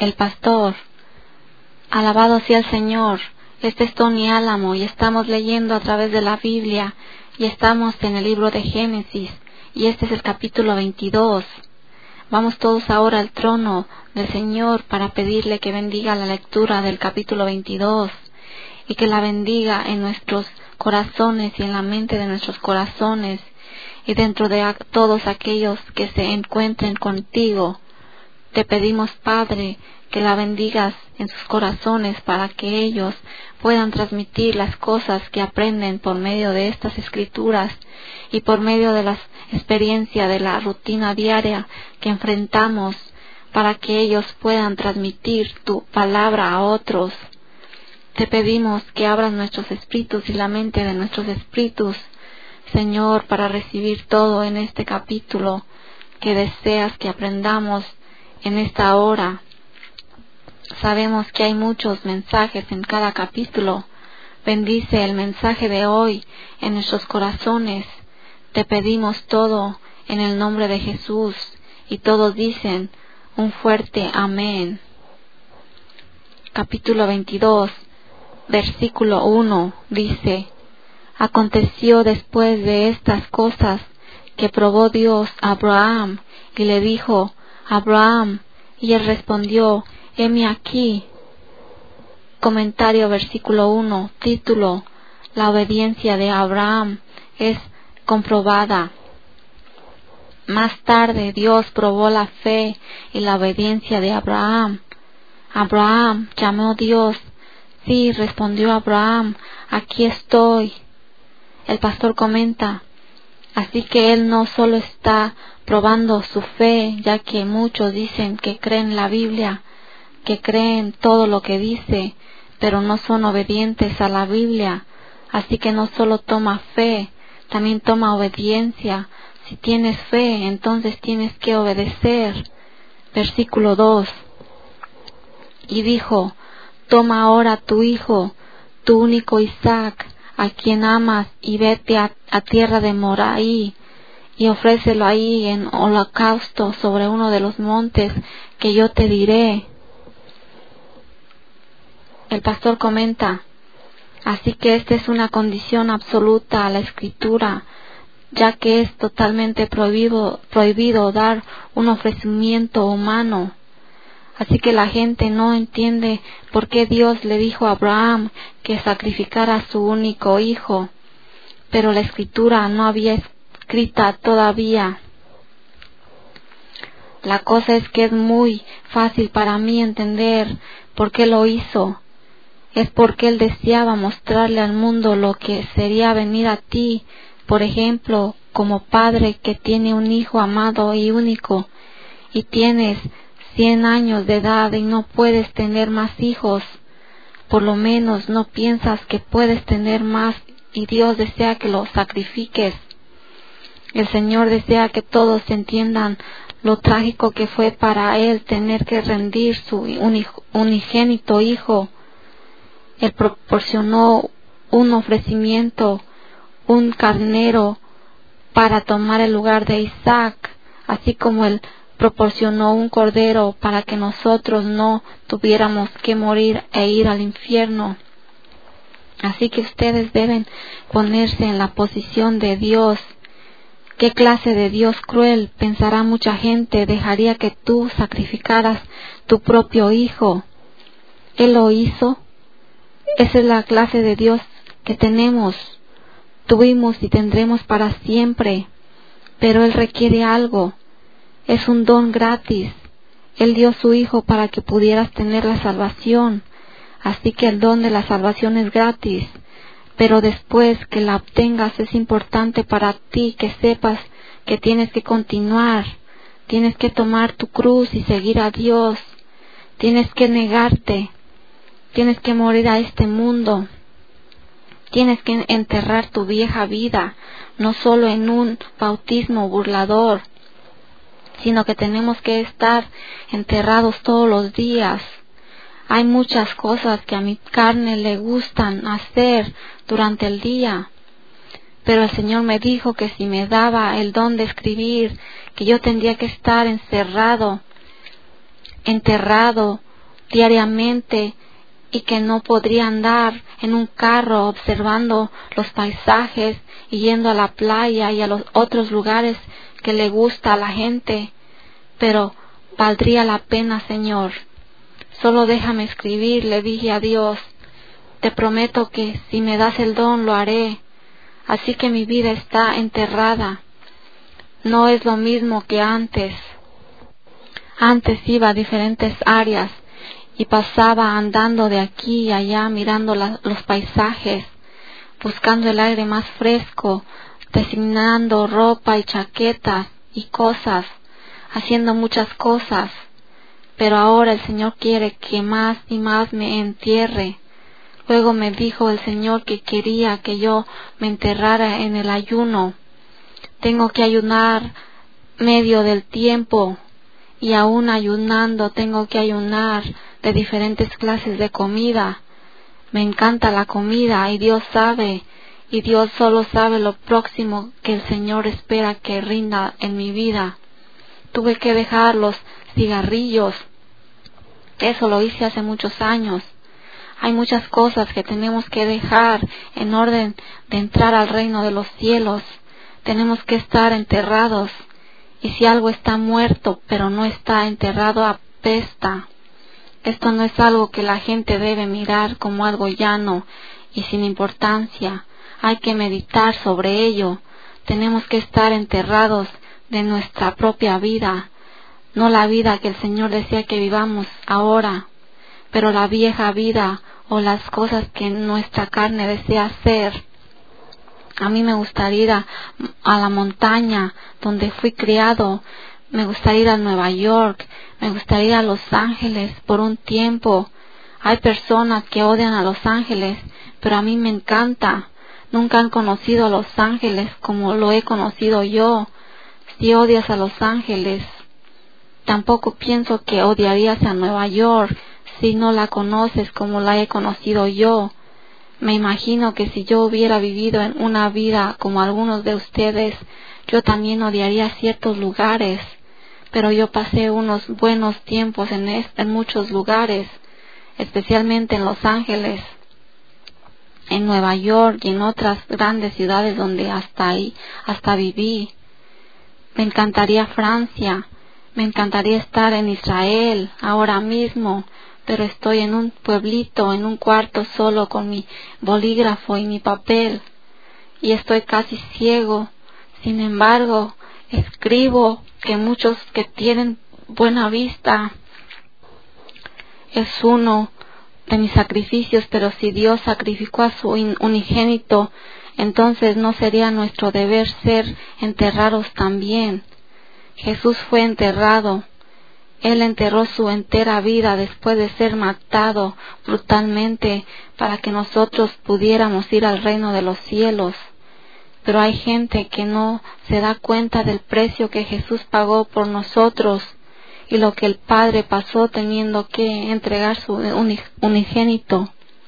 el pastor. Alabado sea el Señor. Este es Tony Álamo y estamos leyendo a través de la Biblia y estamos en el libro de Génesis y este es el capítulo 22. Vamos todos ahora al trono del Señor para pedirle que bendiga la lectura del capítulo 22 y que la bendiga en nuestros corazones y en la mente de nuestros corazones y dentro de todos aquellos que se encuentren contigo. Te pedimos, Padre, que la bendigas en sus corazones para que ellos puedan transmitir las cosas que aprenden por medio de estas escrituras y por medio de la experiencia de la rutina diaria que enfrentamos, para que ellos puedan transmitir tu palabra a otros. Te pedimos que abras nuestros espíritus y la mente de nuestros espíritus, Señor, para recibir todo en este capítulo que deseas que aprendamos en esta hora. Sabemos que hay muchos mensajes en cada capítulo. Bendice el mensaje de hoy en nuestros corazones. Te pedimos todo en el nombre de Jesús. Y todos dicen un fuerte amén. Capítulo 22, versículo 1 dice: Aconteció después de estas cosas que probó Dios a Abraham y le dijo: Abraham, y él respondió: heme aquí. Comentario versículo 1, título: La obediencia de Abraham es comprobada. Más tarde Dios probó la fe y la obediencia de Abraham. Abraham llamó Dios. Sí, respondió Abraham, aquí estoy. El pastor comenta: así que él no solo está probando su fe, ya que muchos dicen que creen la Biblia, que creen todo lo que dice, pero no son obedientes a la Biblia. Así que no solo toma fe, también toma obediencia. Si tienes fe, entonces tienes que obedecer. Versículo 2. Y dijo: toma ahora tu hijo, tu único Isaac, a quien amas, y vete a tierra de Moraí, y ofrécelo ahí en holocausto sobre uno de los montes que yo te diré. El pastor comenta: así que esta es una condición absoluta a la escritura, ya que es totalmente prohibido dar un ofrecimiento humano. Así que la gente no entiende por qué Dios le dijo a Abraham que sacrificara a su único hijo, pero la escritura no había escrita todavía. La cosa es que es muy fácil para mí entender por qué lo hizo. Es porque él deseaba mostrarle al mundo lo que sería venir a ti, por ejemplo, como padre que tiene un hijo amado y único, y tienes 100 años de edad y no puedes tener más hijos. Por lo menos no piensas que puedes tener más y Dios desea que lo sacrifiques. El Señor desea que todos entiendan lo trágico que fue para él tener que rendir su unigénito hijo. Él proporcionó un ofrecimiento, un carnero, para tomar el lugar de Isaac, así como él proporcionó un cordero para que nosotros no tuviéramos que morir e ir al infierno. Así que ustedes deben ponerse en la posición de Dios. ¿Qué clase de Dios cruel, pensará mucha gente, dejaría que tú sacrificaras tu propio hijo? Él lo hizo. Esa es la clase de Dios que tenemos, tuvimos y tendremos para siempre. Pero Él requiere algo. Es un don gratis. Él dio su Hijo para que pudieras tener la salvación. Así que el don de la salvación es gratis. Pero después que la obtengas es importante para ti que sepas que tienes que continuar. Tienes que tomar tu cruz y seguir a Dios. Tienes que negarte. Tienes que morir a este mundo. Tienes que enterrar tu vieja vida, no solo en un bautismo burlador, sino que tenemos que estar enterrados todos los días. Hay muchas cosas que a mi carne le gustan hacer durante el día, pero el Señor me dijo que si me daba el don de escribir, que yo tendría que estar enterrado diariamente y que no podría andar en un carro observando los paisajes y yendo a la playa y a los otros lugares que le gusta a la gente, pero valdría la pena, Señor. Solo déjame escribir, le dije a Dios. Te prometo que si me das el don lo haré. Así que mi vida está enterrada. No es lo mismo que antes. Antes iba a diferentes áreas y pasaba andando de aquí y allá mirando los paisajes, buscando el aire más fresco, designando ropa y chaquetas y cosas, haciendo muchas cosas. Pero ahora el Señor quiere que más y más me entierre. Luego me dijo el Señor que quería que yo me enterrara en el ayuno. Tengo que ayunar medio del tiempo y aún ayunando tengo que ayunar de diferentes clases de comida. Me encanta la comida y Dios sabe, y Dios solo sabe lo próximo que el Señor espera que rinda en mi vida. Tuve que dejar los cigarrillos. Eso lo hice hace muchos años. Hay muchas cosas que tenemos que dejar en orden de entrar al reino de los cielos. Tenemos que estar enterrados. Y si algo está muerto, pero no está enterrado, apesta. Esto no es algo que la gente debe mirar como algo llano y sin importancia. Hay que meditar sobre ello. Tenemos que estar enterrados de nuestra propia vida. No la vida que el Señor desea que vivamos ahora, pero la vieja vida o las cosas que nuestra carne desea hacer. A mí me gustaría ir a la montaña donde fui criado. Me gustaría ir a Nueva York. Me gustaría ir a Los Ángeles por un tiempo. Hay personas que odian a Los Ángeles, pero a mí me encanta. Nunca han conocido a Los Ángeles como lo he conocido yo. Si odias a Los Ángeles, tampoco pienso que odiarías a Nueva York si no la conoces como la he conocido yo. Me imagino que si yo hubiera vivido en una vida como algunos de ustedes, yo también odiaría ciertos lugares. Pero yo pasé unos buenos tiempos en muchos lugares, especialmente en Los Ángeles, en Nueva York y en otras grandes ciudades donde hasta viví. Me encantaría Francia, me encantaría estar en Israel ahora mismo, pero estoy en un pueblito, en un cuarto solo con mi bolígrafo y mi papel, y estoy casi ciego. Sin embargo, escribo que muchos que tienen buena vista es uno de mis sacrificios, pero si Dios sacrificó a su unigénito, entonces no sería nuestro deber ser enterrados también. Jesús fue enterrado. Él enterró su entera vida después de ser matado brutalmente para que nosotros pudiéramos ir al reino de los cielos. Pero hay gente que no se da cuenta del precio que Jesús pagó por nosotros y lo que el Padre pasó teniendo que entregar su unigénito.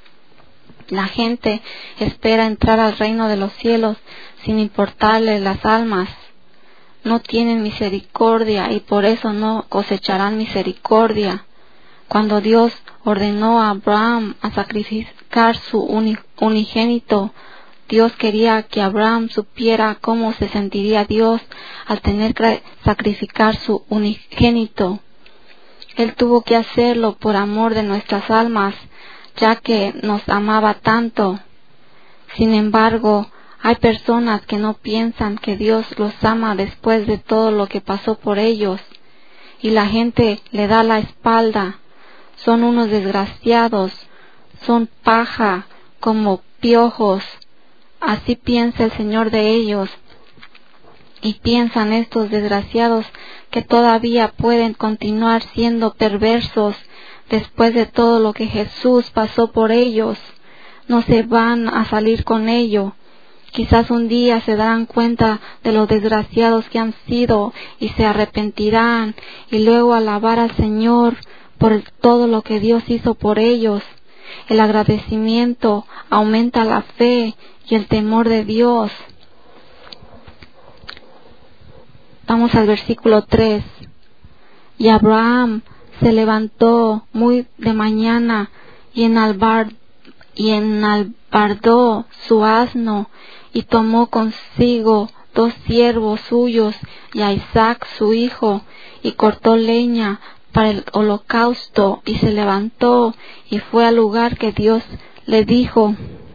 La gente espera entrar al reino de los cielos sin importarle las almas. No tienen misericordia y por eso no cosecharán misericordia. Cuando Dios ordenó a Abraham a sacrificar su unigénito, Dios quería que Abraham supiera cómo se sentiría Dios al tener que sacrificar su unigénito. Él tuvo que hacerlo por amor de nuestras almas, ya que nos amaba tanto. Sin embargo, hay personas que no piensan que Dios los ama después de todo lo que pasó por ellos, y la gente le da la espalda. Son unos desgraciados, son paja, como piojos. Así piensa el Señor de ellos. Y piensan estos desgraciados que todavía pueden continuar siendo perversos después de todo lo que Jesús pasó por ellos. No se van a salir con ello. Quizás un día se darán cuenta de lo desgraciados que han sido y se arrepentirán y luego alabar al Señor por todo lo que Dios hizo por ellos. El agradecimiento aumenta la fe y el temor de Dios. Vamos al versículo 3. Y Abraham se levantó muy de mañana y enalbardó su asno, y tomó consigo 2 siervos suyos y a Isaac su hijo, y cortó leña para el holocausto, y se levantó y fue al lugar que Dios le dijo.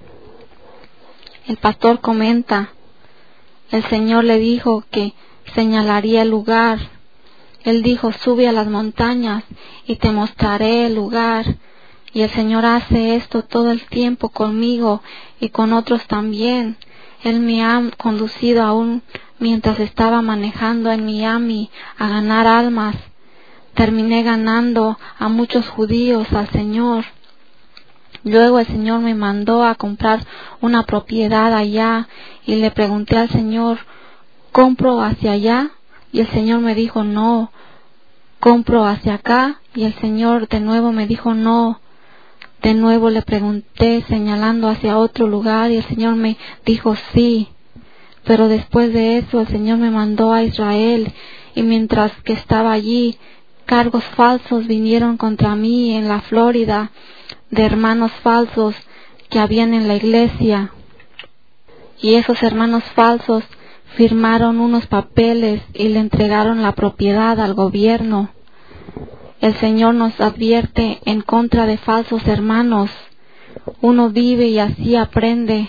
El pastor comenta: el Señor le dijo que señalaría el lugar. Él dijo: sube a las montañas y te mostraré el lugar. Y el Señor hace esto todo el tiempo conmigo y con otros también. Él me ha conducido aún mientras estaba manejando en Miami a ganar almas. Terminé ganando a muchos judíos al Señor. Luego el Señor me mandó a comprar una propiedad allá y le pregunté al Señor: ¿compro hacia allá? Y el Señor me dijo: no. ¿Compro hacia acá? Y el Señor de nuevo me dijo: no. De nuevo le pregunté señalando hacia otro lugar y el Señor me dijo: sí. Pero después de eso el Señor me mandó a Israel, y mientras que estaba allí, cargos falsos vinieron contra mí en la Florida, de hermanos falsos que habían en la iglesia. Y esos hermanos falsos firmaron unos papeles y le entregaron la propiedad al gobierno. El Señor nos advierte en contra de falsos hermanos. Uno vive y así aprende.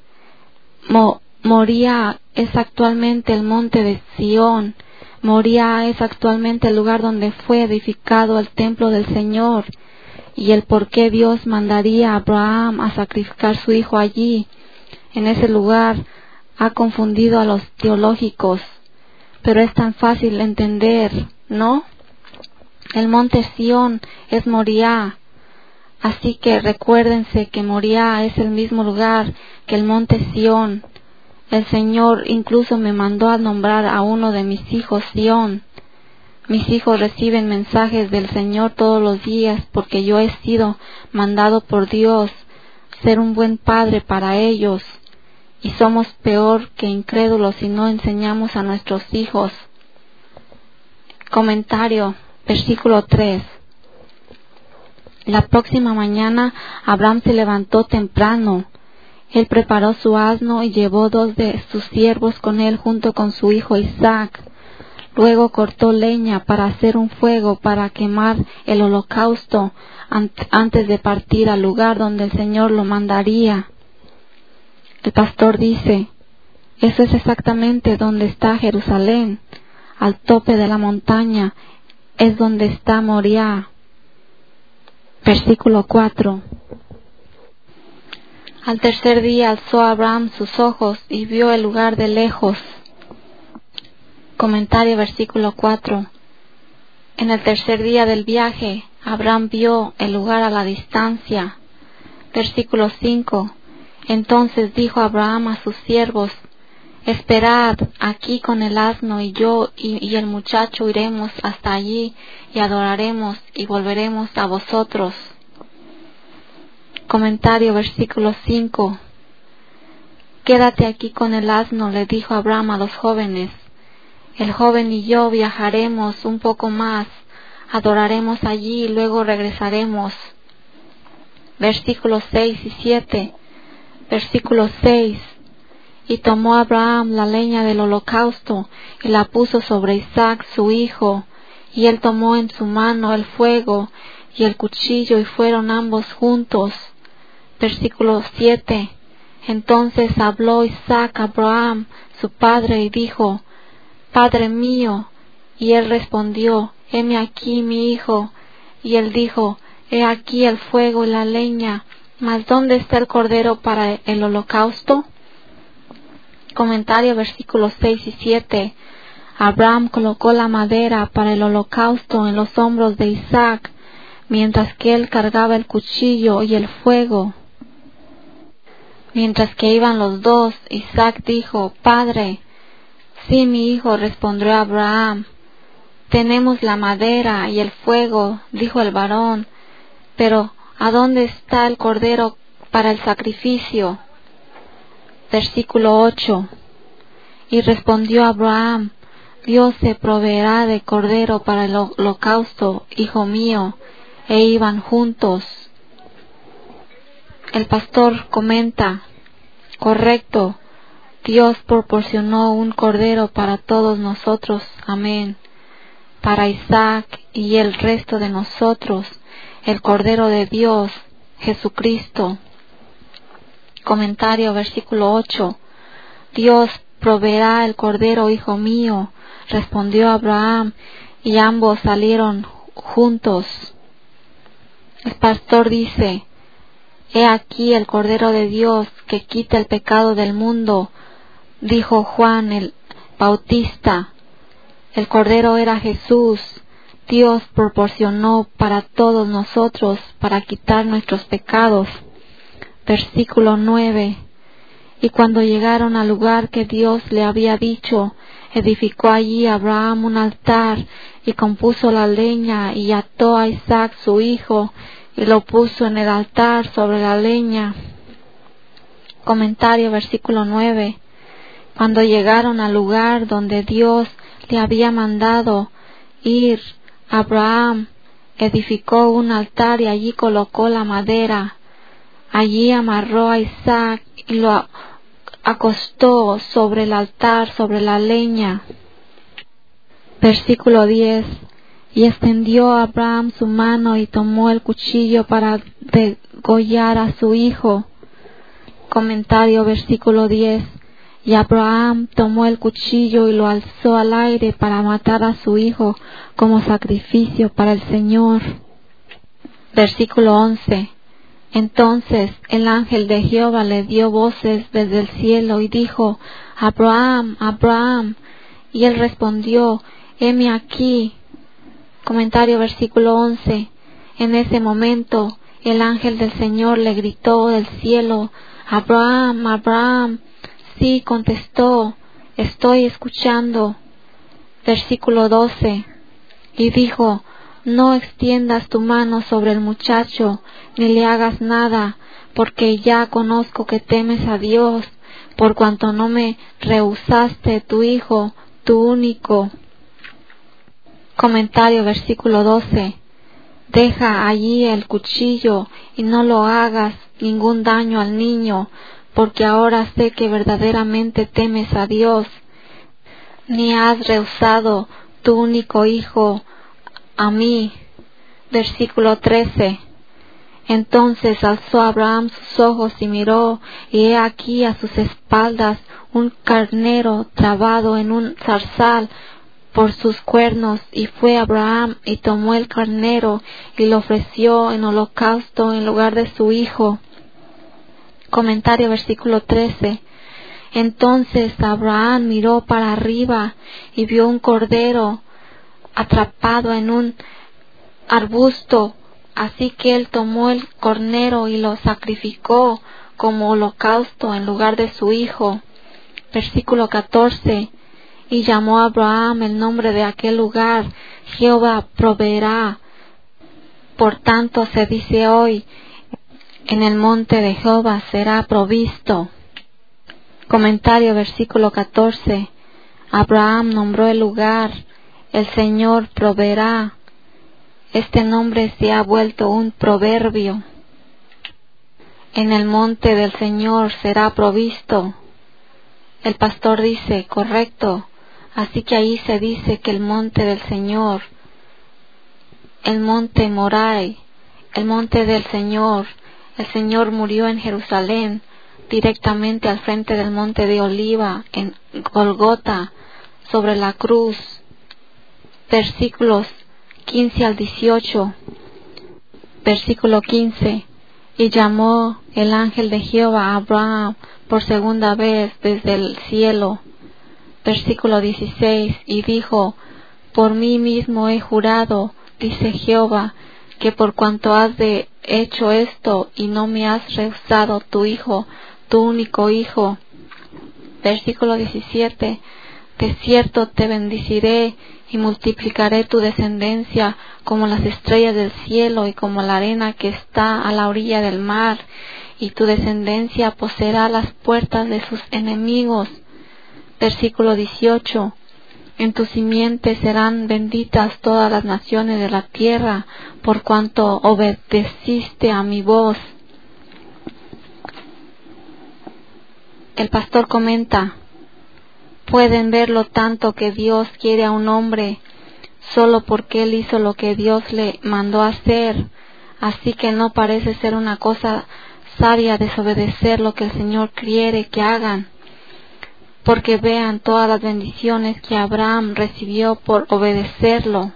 Moría es actualmente el monte de Sión. Moría es actualmente el lugar donde fue edificado el templo del Señor. Y el por qué Dios mandaría a Abraham a sacrificar su hijo allí, en ese lugar, ha confundido a los teológicos. Pero es tan fácil entender, ¿no? El monte Sión es Moriah. Así que recuérdense que Moriah es el mismo lugar que el monte Sión. El Señor incluso me mandó a nombrar a uno de mis hijos Sión. Mis hijos reciben mensajes del Señor todos los días porque yo he sido mandado por Dios ser un buen padre para ellos. Y somos peor que incrédulos si no enseñamos a nuestros hijos. Comentario, versículo 3. La próxima mañana Abraham se levantó temprano. Él preparó su asno y llevó 2 de sus siervos con él junto con su hijo Isaac. Luego cortó leña para hacer un fuego para quemar el holocausto antes de partir al lugar donde el Señor lo mandaría. El pastor dice: eso es exactamente donde está Jerusalén, al tope de la montaña, es donde está Moriah. Versículo 4. Al tercer día alzó Abraham sus ojos y vio el lugar de lejos. Comentario, versículo 4. En el tercer día del viaje, Abraham vio el lugar a la distancia. Versículo 5. Entonces dijo Abraham a sus siervos: esperad aquí con el asno, y yo y el muchacho iremos hasta allí y adoraremos y volveremos a vosotros. Comentario, versículo 5. Quédate aquí con el asno, le dijo Abraham a los jóvenes. El joven y yo viajaremos un poco más, adoraremos allí y luego regresaremos. Versículos 6 y 7. Versículo 6. Y tomó Abraham la leña del holocausto y la puso sobre Isaac su hijo, y él tomó en su mano el fuego y el cuchillo, y fueron ambos juntos. Versículo 7. Entonces habló Isaac a Abraham su padre y dijo: Padre mío. Y él respondió: heme aquí, mi hijo. Y él dijo: he aquí el fuego y la leña, mas ¿dónde está el cordero para el holocausto? Comentario, versículos 6 y 7. Abraham colocó la madera para el holocausto en los hombros de Isaac, mientras que él cargaba el cuchillo y el fuego. Mientras que iban los dos, Isaac dijo: Padre. Sí, mi hijo, respondió Abraham. Tenemos la madera y el fuego, dijo el varón, pero ¿a dónde está el cordero para el sacrificio? Versículo 8. Y respondió Abraham: Dios se proveerá de cordero para el holocausto, hijo mío, e iban juntos. El pastor comenta, correcto, Dios proporcionó un cordero para todos nosotros, amén. Para Isaac y el resto de nosotros, el cordero de Dios, Jesucristo. Comentario, versículo 8. Dios proveerá el cordero, hijo mío, respondió Abraham, y ambos salieron juntos. El pastor dice, he aquí el cordero de Dios que quita el pecado del mundo, dijo Juan el Bautista. El cordero era Jesús. Dios proporcionó para todos nosotros para quitar nuestros pecados. Versículo 9. Y cuando llegaron al lugar que Dios le había dicho, edificó allí Abraham un altar y compuso la leña y ató a Isaac su hijo y lo puso en el altar sobre la leña. Comentario, versículo 9. Cuando llegaron al lugar donde Dios le había mandado ir, Abraham edificó un altar y allí colocó la madera. Allí amarró a Isaac y lo acostó sobre el altar, sobre la leña. Versículo 10. Y extendió a Abraham su mano y tomó el cuchillo para degollar a su hijo. Comentario, versículo 10. Y Abraham tomó el cuchillo y lo alzó al aire para matar a su hijo como sacrificio para el Señor. Versículo 11. Entonces el ángel de Jehová le dio voces desde el cielo y dijo, Abraham, Abraham. Y él respondió, heme aquí. Comentario, versículo 11. En ese momento el ángel del Señor le gritó del cielo, Abraham, Abraham. Sí, contestó, estoy escuchando. Versículo 12. Y dijo, no extiendas tu mano sobre el muchacho, ni le hagas nada, porque ya conozco que temes a Dios, por cuanto no me rehusaste tu hijo, tu único. Comentario, versículo 12. Deja allí el cuchillo y no lo hagas ningún daño al niño, porque ahora sé que verdaderamente temes a Dios, ni has rehusado tu único hijo a mí. Versículo 13. Entonces alzó Abraham sus ojos y miró, y he aquí a sus espaldas un carnero trabado en un zarzal por sus cuernos, y fue Abraham y tomó el carnero y lo ofreció en holocausto en lugar de su hijo. Comentario, versículo 13. Entonces Abraham miró para arriba y vio un cordero atrapado en un arbusto, así que él tomó el carnero y lo sacrificó como holocausto en lugar de su hijo. Versículo 14. Y llamó a Abraham el nombre de aquel lugar, Jehová proveerá. Por tanto se dice hoy, en el monte de Jehová será provisto. Comentario, versículo 14. Abraham nombró el lugar, el Señor proveerá. Este nombre se ha vuelto un proverbio. En el monte del Señor será provisto. El pastor dice, correcto. Así que ahí se dice que el monte del Señor, el monte Morai, el monte del Señor, el Señor murió en Jerusalén, directamente al frente del monte de Oliva, en Golgota, sobre la cruz. Versículos 15 al 18. Versículo 15. Y llamó el ángel de Jehová a Abraham por segunda vez desde el cielo. Versículo 16. Y dijo, por mí mismo he jurado, dice Jehová, que por cuanto has hecho esto y no me has rehusado tu hijo, tu único hijo. Versículo 17. De cierto te bendeciré y multiplicaré tu descendencia como las estrellas del cielo y como la arena que está a la orilla del mar, y tu descendencia poseerá las puertas de sus enemigos. Versículo 18. En tu simiente serán benditas todas las naciones de la tierra, por cuanto obedeciste a mi voz. El pastor comenta, pueden ver lo tanto que Dios quiere a un hombre, solo porque él hizo lo que Dios le mandó hacer. Así que no parece ser una cosa sabia desobedecer lo que el Señor quiere que hagan, porque vean todas las bendiciones que Abraham recibió por obedecerlo.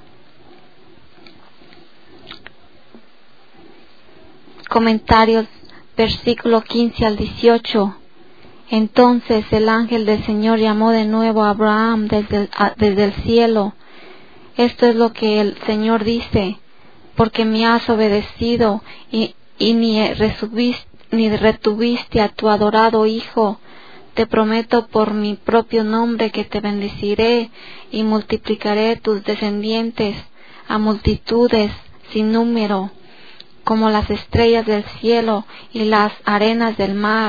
Comentarios, versículo 15 al 18. Entonces el ángel del Señor llamó de nuevo a Abraham desde el cielo. Esto es lo que el Señor dice, porque me has obedecido y ni retuviste a tu adorado hijo. Te prometo por mi propio nombre que te bendeciré y multiplicaré tus descendientes a multitudes sin número, como las estrellas del cielo y las arenas del mar.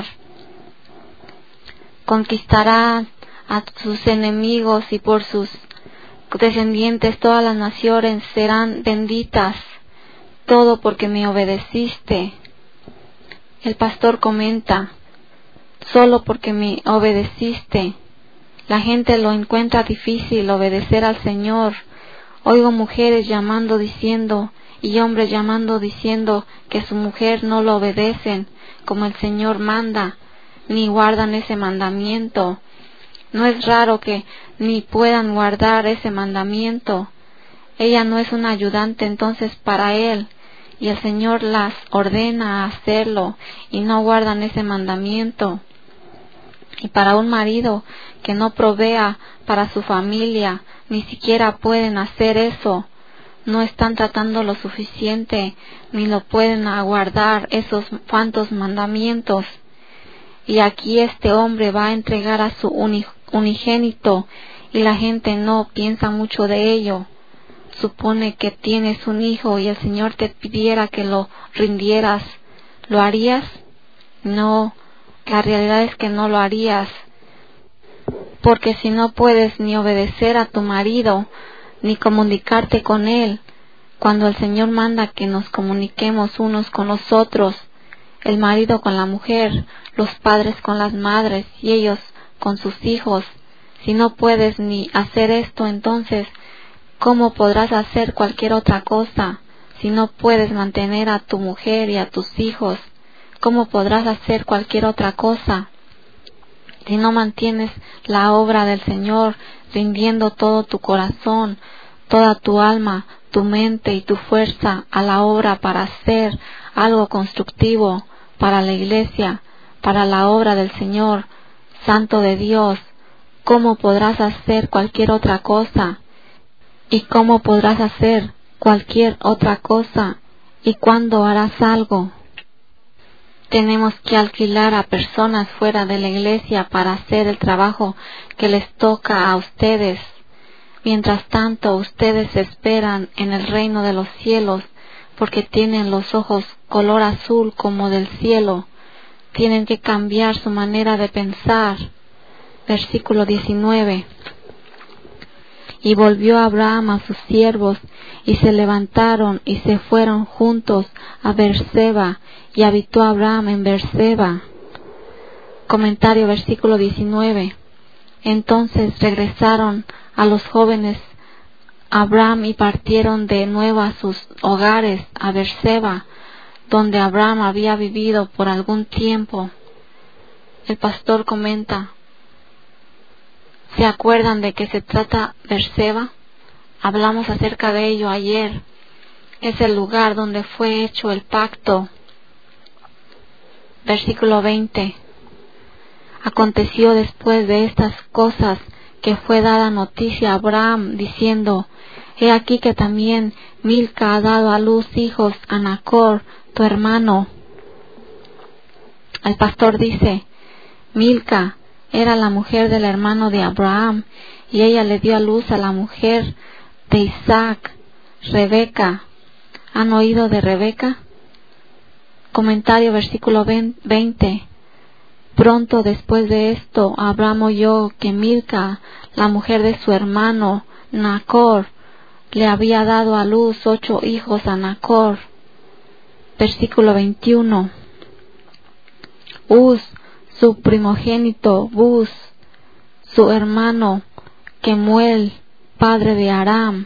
Conquistará a sus enemigos y por sus descendientes todas las naciones serán benditas, todo porque me obedeciste. El pastor comenta, solo porque me obedeciste. La gente lo encuentra difícil obedecer al Señor. Oigo mujeres llamando diciendo y hombres llamando diciendo que su mujer no lo obedecen como el Señor manda, ni guardan ese mandamiento. No es raro que ni puedan guardar ese mandamiento. Ella no es una ayudante entonces para él, y el Señor las ordena a hacerlo y no guardan ese mandamiento. Y para un marido que no provea para su familia, ni siquiera pueden hacer eso. No están tratando lo suficiente, ni lo pueden aguardar esos cuantos mandamientos. Y aquí este hombre va a entregar a su unigénito, y la gente no piensa mucho de ello. Supone que tienes un hijo y el Señor te pidiera que lo rindieras. ¿Lo harías? No, la realidad es que no lo harías. Porque si no puedes ni obedecer a tu marido, ni comunicarte con él, cuando el Señor manda que nos comuniquemos unos con los otros, el marido con la mujer, los padres con las madres y ellos con sus hijos, si no puedes ni hacer esto, entonces, ¿cómo podrás hacer cualquier otra cosa? Si no puedes mantener a tu mujer y a tus hijos, ¿cómo podrás hacer cualquier otra cosa? Si no mantienes la obra del Señor, rindiendo todo tu corazón, toda tu alma, tu mente y tu fuerza a la obra para hacer algo constructivo para la iglesia, para la obra del Señor, Santo de Dios, ¿cómo podrás hacer cualquier otra cosa? ¿Y cómo podrás hacer cualquier otra cosa? ¿Y cuándo harás algo? Tenemos que alquilar a personas fuera de la iglesia para hacer el trabajo que les toca a ustedes. Mientras tanto, ustedes esperan en el reino de los cielos, porque tienen los ojos color azul como del cielo. Tienen que cambiar su manera de pensar. Versículo 19. Y volvió Abraham a sus siervos, y se levantaron y se fueron juntos a Beerseba, y habitó Abraham en Beerseba. Comentario, versículo 19. Entonces regresaron a los jóvenes Abraham y partieron de nuevo a sus hogares a Beerseba, donde Abraham había vivido por algún tiempo. El pastor comenta, ¿se acuerdan de qué se trata Beerseba? Hablamos acerca de ello ayer. Es el lugar donde fue hecho el pacto. Versículo 20. Aconteció después de estas cosas que fue dada noticia a Abraham, diciendo, he aquí que también Milca ha dado a luz hijos a Nachor, tu hermano. El pastor dice, Milca era la mujer del hermano de Abraham, y ella le dio a luz a la mujer de Isaac, Rebeca. ¿Han oído de Rebeca? Comentario, versículo 20. Pronto después de esto, Abraham oyó que Milca, la mujer de su hermano Nacor, le había dado a luz 8 hijos a Nacor. Versículo 21. Uz, su primogénito, Buz, su hermano Kemuel, padre de Aram.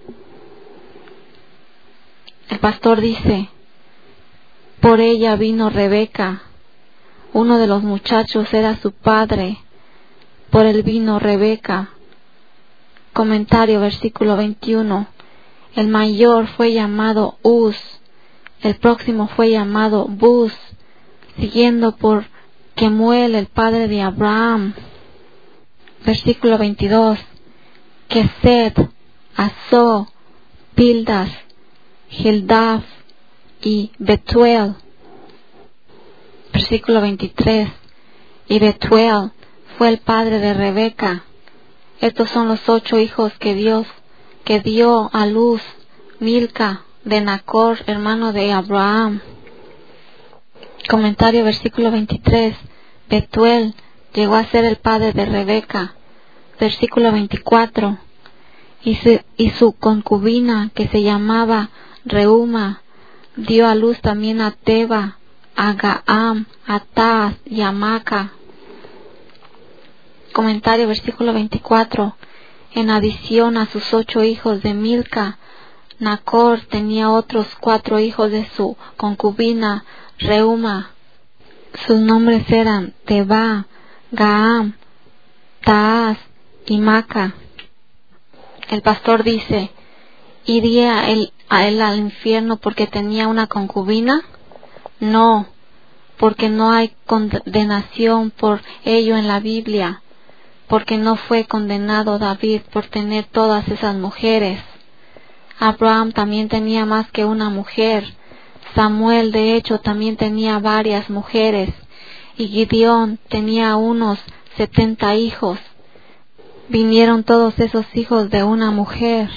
El pastor dice, por ella vino Rebeca. Uno de los muchachos era su padre. Por él vino Rebeca. Comentario, versículo 21. El mayor fue llamado Uz. El próximo fue llamado Buz, siguiendo por Kemuel, el padre de Abraham. Versículo 22. Kesed, Asó, Pildas, Gildaf y Betuel. Versículo 23. Y Betuel fue el padre de Rebeca. Estos son los 8 hijos que dio a luz Milca de Nacor, hermano de Abraham. Comentario, versículo 23. Betuel llegó a ser el padre de Rebeca. Versículo 24. Y su concubina, que se llamaba Reuma, dio a luz también a Teba, a Gaam, a Taz y a Maca. Comentario, versículo 24. En adición a sus 8 hijos de Milca, Nacor tenía otros 4 hijos de su concubina Reuma. Sus nombres eran Teba, Gaam, Taaz y Maca. El pastor dice, ¿iría él al infierno porque tenía una concubina? No, porque no hay condenación por ello en la Biblia, porque no fue condenado David por tener todas esas mujeres. Abraham también tenía más que una mujer. Samuel, de hecho, también tenía varias mujeres. Y Gideón tenía unos 70 hijos. Vinieron todos esos hijos de una mujer.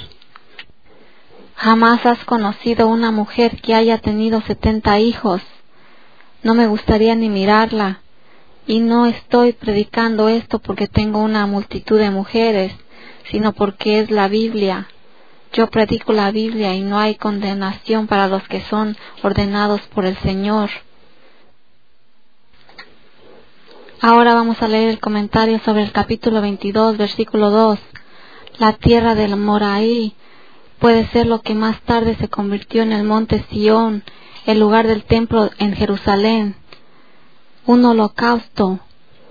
Jamás has conocido una mujer que haya tenido 70 hijos. No me gustaría ni mirarla. Y no estoy predicando esto porque tengo una multitud de mujeres, sino porque es la Biblia. Yo predico la Biblia y no hay condenación para los que son ordenados por el Señor. Ahora vamos a leer el comentario sobre el capítulo 22, versículo 2. La tierra del Moraí puede ser lo que más tarde se convirtió en el monte Sión, el lugar del templo en Jerusalén. Un holocausto.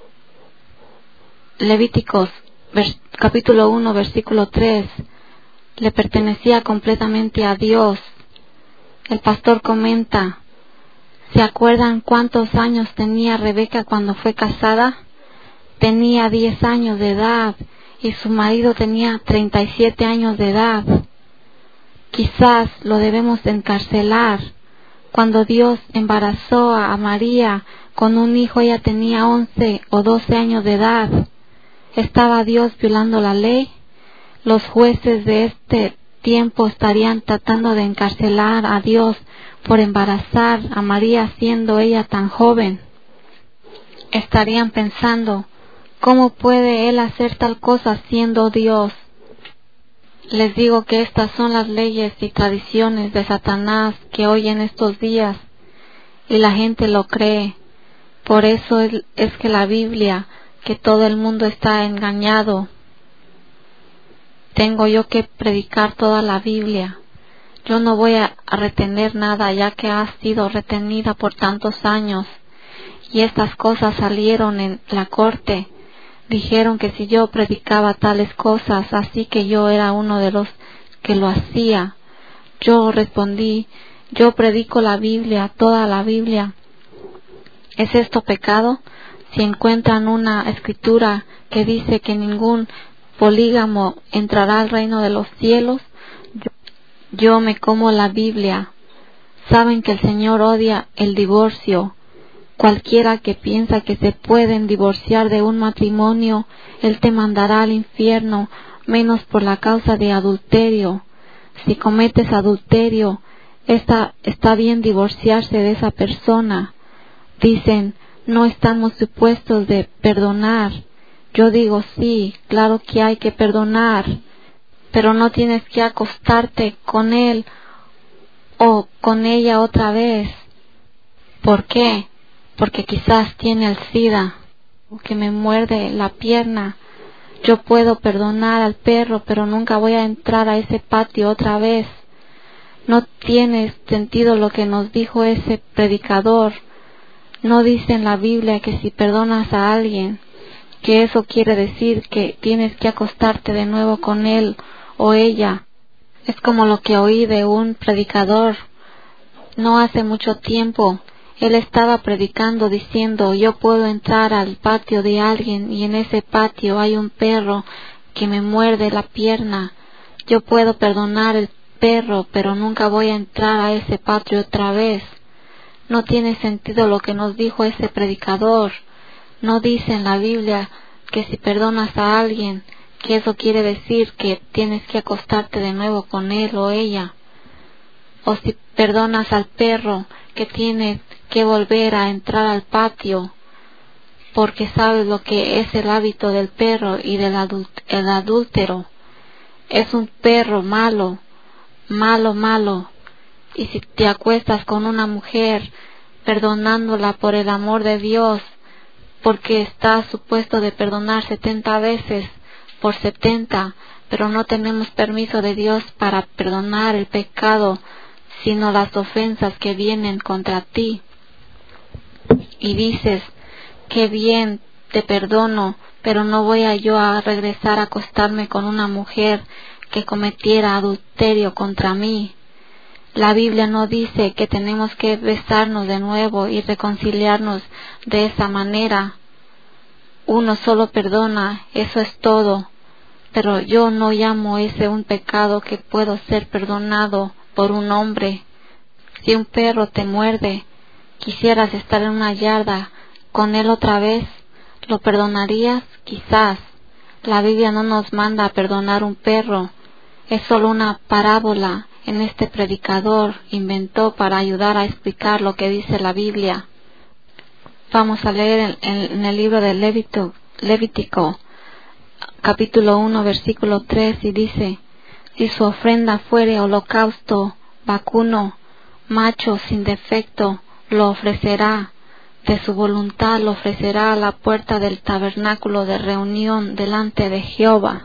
Levíticos, capítulo 1, versículo 3. Le pertenecía completamente a Dios. El pastor comenta, ¿se acuerdan cuántos años tenía Rebeca cuando fue casada? Tenía 10 años de edad y su marido tenía 37 años de edad. Quizás lo debemos encarcelar. Cuando Dios embarazó a María con un hijo, ella tenía 11 o 12 años de edad. ¿Estaba Dios violando la ley? Los jueces de este tiempo estarían tratando de encarcelar a Dios por embarazar a María siendo ella tan joven. Estarían pensando, ¿cómo puede Él hacer tal cosa siendo Dios? Les digo que estas son las leyes y tradiciones de Satanás que hoy en estos días, y la gente lo cree. Por eso es que la Biblia, que todo el mundo está engañado. Tengo yo que predicar toda la Biblia. Yo no voy a retener nada, ya que ha sido retenida por tantos años. Y estas cosas salieron en la corte. Dijeron que si yo predicaba tales cosas, así que yo era uno de los que lo hacía. Yo respondí, yo predico la Biblia, toda la Biblia. ¿Es esto pecado? Si encuentran una escritura que dice que ningún polígamo entrará al reino de los cielos, yo me como la Biblia. Saben que el Señor odia el divorcio. Cualquiera que piensa que se pueden divorciar de un matrimonio, Él te mandará al infierno, menos por la causa de adulterio. Si cometes adulterio, está bien divorciarse de esa persona. Dicen, no estamos supuestos de perdonar. Yo digo sí, claro que hay que perdonar, pero no tienes que acostarte con él o con ella otra vez. ¿Por qué? Porque quizás tiene el SIDA, o que me muerde la pierna. Yo puedo perdonar al perro, pero nunca voy a entrar a ese patio otra vez. No tiene sentido lo que nos dijo ese predicador. No dice en la Biblia que si perdonas a alguien, que eso quiere decir que tienes que acostarte de nuevo con él o ella. Es como lo que oí de un predicador no hace mucho tiempo. Él estaba predicando diciendo, yo puedo entrar al patio de alguien y en ese patio hay un perro que me muerde la pierna. Yo puedo perdonar el perro, pero nunca voy a entrar a ese patio otra vez. No tiene sentido lo que nos dijo ese predicador. No dice en la Biblia que si perdonas a alguien, que eso quiere decir que tienes que acostarte de nuevo con él o ella. O si perdonas al perro, que tienes que volver a entrar al patio, porque sabes lo que es el hábito del perro y del adúltero. Es un perro malo, malo. Y si te acuestas con una mujer, perdonándola por el amor de Dios, porque estás supuesto de perdonar 70 veces por 70, pero no tenemos permiso de Dios para perdonar el pecado, sino las ofensas que vienen contra ti. Y dices, qué bien, te perdono, pero no voy yo a regresar a acostarme con una mujer que cometiera adulterio contra mí. La Biblia no dice que tenemos que besarnos de nuevo y reconciliarnos de esa manera. Uno solo perdona, eso es todo. Pero yo no llamo ese un pecado que puedo ser perdonado por un hombre. Si un perro te muerde, quisieras estar en una yarda con él otra vez, ¿lo perdonarías? Quizás. La Biblia no nos manda a perdonar un perro. Es solo una parábola en este predicador inventó para ayudar a explicar lo que dice la Biblia. Vamos a leer en el libro de Levítico, capítulo 1, versículo 3, y dice, si su ofrenda fuere holocausto, vacuno, macho sin defecto, lo ofrecerá, de su voluntad lo ofrecerá a la puerta del tabernáculo de reunión delante de Jehová.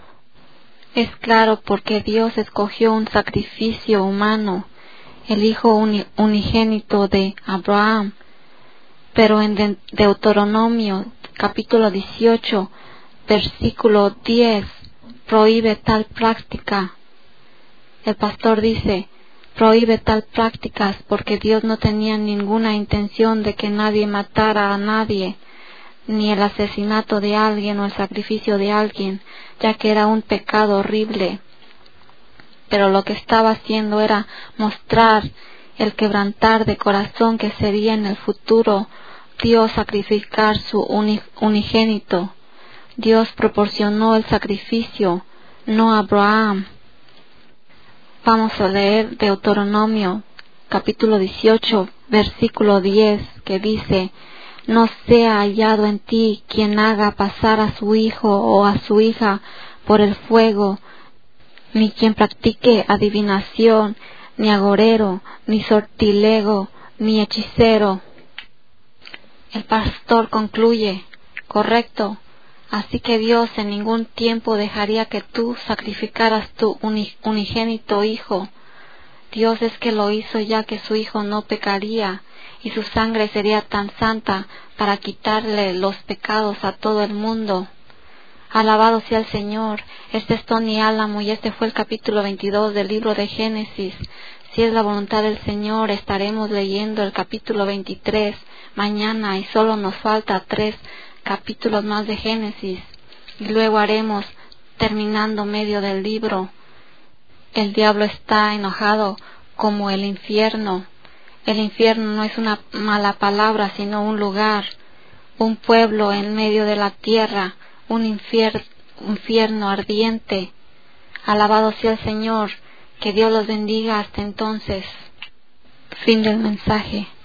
Es claro porque Dios escogió un sacrificio humano, el Hijo unigénito de Abraham. Pero en Deuteronomio capítulo 18, versículo 10, prohíbe tal práctica. El pastor dice, prohíbe tal prácticas porque Dios no tenía ninguna intención de que nadie matara a nadie, ni el asesinato de alguien o el sacrificio de alguien, ya que era un pecado horrible. Pero lo que estaba haciendo era mostrar el quebrantar de corazón que sería en el futuro Dios sacrificar su unigénito. Dios proporcionó el sacrificio, no Abraham. Vamos a leer Deuteronomio capítulo 18, versículo 10, que dice, no sea hallado en ti quien haga pasar a su hijo o a su hija por el fuego, ni quien practique adivinación, ni agorero, ni sortilego, ni hechicero. El pastor concluye, correcto, así que Dios en ningún tiempo dejaría que tú sacrificaras tu unigénito hijo. Dios es que lo hizo ya que su hijo no pecaría, y su sangre sería tan santa para quitarle los pecados a todo el mundo. Alabado sea el Señor. Este es Tony Álamo y este fue el capítulo 22 del libro de Génesis. Si es la voluntad del Señor, estaremos leyendo el capítulo 23 mañana y solo nos falta 3 capítulos más de Génesis. Y luego haremos terminando medio del libro. El diablo está enojado como el infierno. El infierno no es una mala palabra, sino un lugar, un pueblo en medio de la tierra, un infierno ardiente. Alabado sea el Señor, que Dios los bendiga hasta entonces. Fin del mensaje.